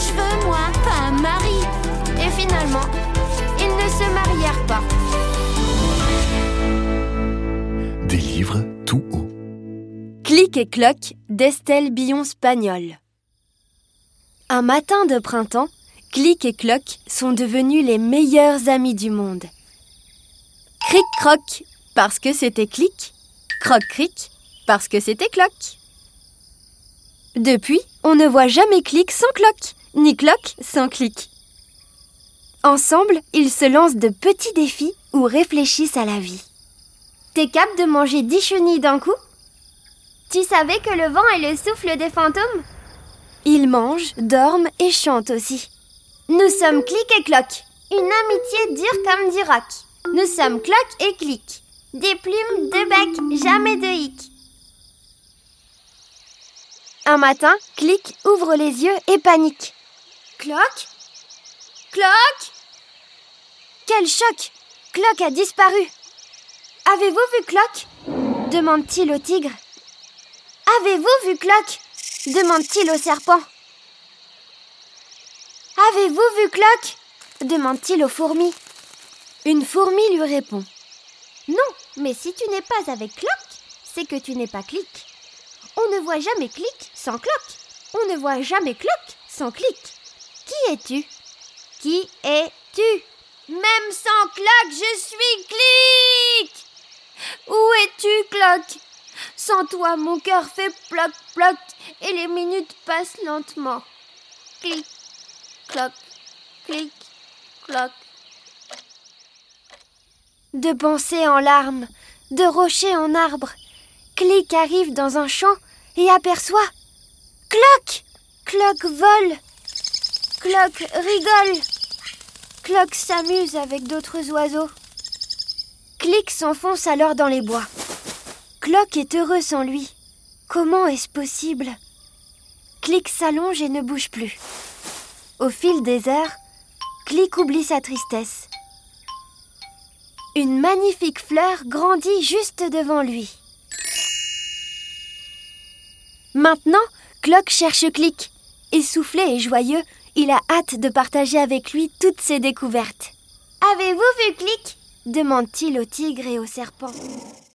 cheveux, moi, pas un mari. Et finalement, ils ne se marièrent pas. Des livres tout haut. Clic et Cloc d'Estelle Billon-Spagnol. Un matin de printemps, Clic et Cloc sont devenus les meilleurs amis du monde. Cric-croc, parce que c'était Clic. Croc-cric, parce que c'était Cloc. Depuis, on ne voit jamais Clic sans Cloc, ni Cloc sans Clic. Ensemble, ils se lancent de petits défis ou réfléchissent à la vie. T'es capable de manger 10 chenilles d'un coup? Tu savais que le vent est le souffle des fantômes? Ils mangent, dorment et chantent aussi. Nous sommes Clic et Cloc, une amitié dure comme du roc. Nous sommes Cloc et Clic, des plumes, deux becs, jamais de hic. Un matin, Clic ouvre les yeux et panique. Cloc? Cloc? Quel choc! Cloc a disparu. Avez-vous vu Cloc? Demande-t-il au tigre. Avez-vous vu Cloc? Demande-t-il au serpent. Avez-vous vu Cloc? Demande-t-il aux fourmis. Une fourmi lui répond. Non, mais si tu n'es pas avec Cloc, c'est que tu n'es pas Clic. On ne voit jamais Clic sans Cloc. On ne voit jamais Cloc sans Clic. Qui es-tu? Qui es-tu? Même sans Cloc, je suis Clic! Où es-tu, Cloc? Sans toi, mon cœur fait ploc-ploc et les minutes passent lentement. Clic, cloc, clic, cloc. De pensée en larmes, de rocher en arbre, Clic arrive dans un champ et aperçoit Cloc! Cloc vole. Cloc rigole. Cloc s'amuse avec d'autres oiseaux. Clic s'enfonce alors dans les bois. Cloc est heureux sans lui. Comment est-ce possible? Clic s'allonge et ne bouge plus. Au fil des heures, Clic oublie sa tristesse. Une magnifique fleur grandit juste devant lui. Maintenant, Cloc cherche Clic. Essoufflé et joyeux, il a hâte de partager avec lui toutes ses découvertes. Avez-vous vu Clic? Demande-t-il au tigre et au serpent.